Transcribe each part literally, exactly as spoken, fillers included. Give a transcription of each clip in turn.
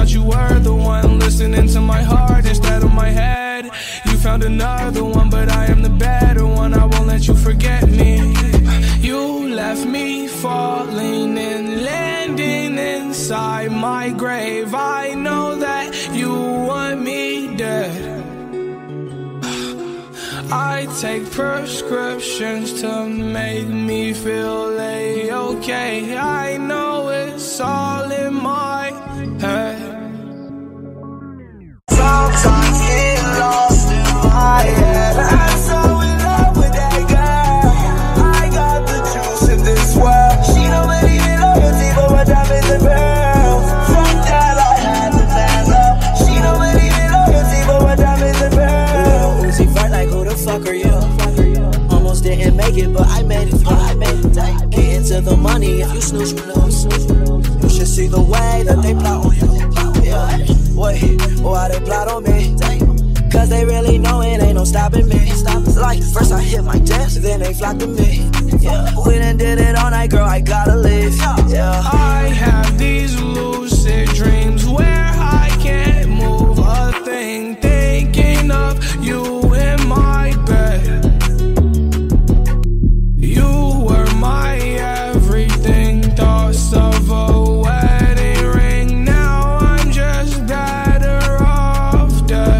thought you were the one listening to my heart instead of my head. You found another one, but I am the better one. I won't let you forget me. You left me falling and landing inside my grave. I know that you want me dead. I take prescriptions to make me feel A-okay. I know it's all in my head. Sometimes get lost in my head. I'm so in love with that girl. I got the juice in this world. She don't believe in loyalty, but my diamonds and pearls. From that I had to man up. She don't believe in loyalty, but my diamonds and pearls. Uzi Vert like who the fuck are you? Almost didn't make it, but I made it through. I made it. Get into the money if you snooze, you lose. You should see the way that they plot on you. Yeah. Wait, why they plot on me? Cause they really know it ain't no stopping me. Like, first I hit my desk, then they flock to me. Yeah. We done did it all night, girl, I gotta leave. Yeah. I have these lucid dreams where I can't move a thing, thinking of you in my bed. You were my everything, thoughts of a wedding ring. Now I'm just better off dead.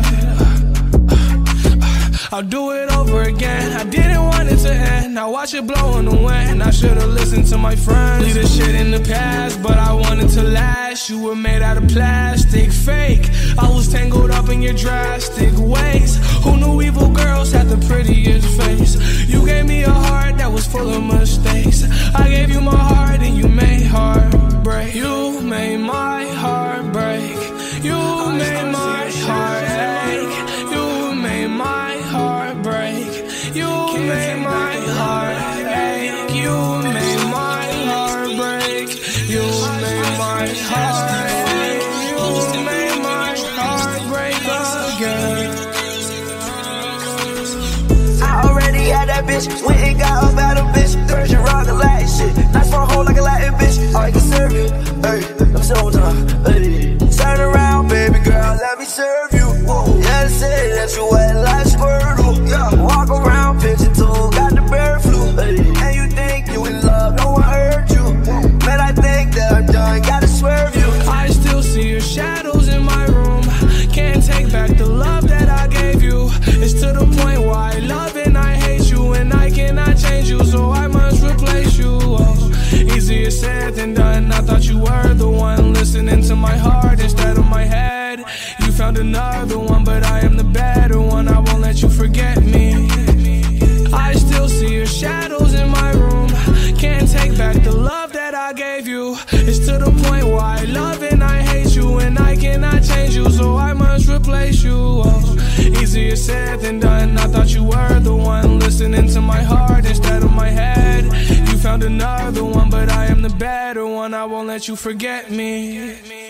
I'll do it over again. I didn't want it to end. Now watch it blow in the wind. I should've listened to my friends. Leave this shit in the past, but I wanted to last. You were made out of plastic, fake. I was tangled up in your drastic ways. Who knew evil girls had the prettiest face? You gave me a heart that was full of mistakes. I gave you my heart and you made heartbreak. You made my heart break. You made my heart ache. You made my heart break. You made my heart ache. You made my heart break. You made my heart ache. You made my heart break again. I already had that bitch, went and got up out of bitch. Persian rock a Latin shit, nice for a hoe like a Latin bitch. I can serve you, hey, I'm so done, hey. Turn around, baby girl, let me serve you. Whoa. Yeah, say that you wet like Squirtle. Yeah. Walk around, pigeon toe, got the bear flu. Hey. And you think you in love, no one hurt you. Man, I think that I'm done, gotta swerve you. I still see your shadows in my room. Can't take back the love that I gave you. It's to the point where I love and I hate you, and I cannot change you, so I must replace you. Oh, easier said than done. I thought you were the one listening to my heart instead of my head. You found another one, but I am the better one. I won't let you forget me. I still see your shadows in my room. Can't take back the love that I gave you. It's to the point where I love and I hate you, and I cannot change you, so I must replace you. Oh, easier said than done. I thought you were the one listening to my heart instead of my head. You found another one, but I am the better one. I won't let you forget me.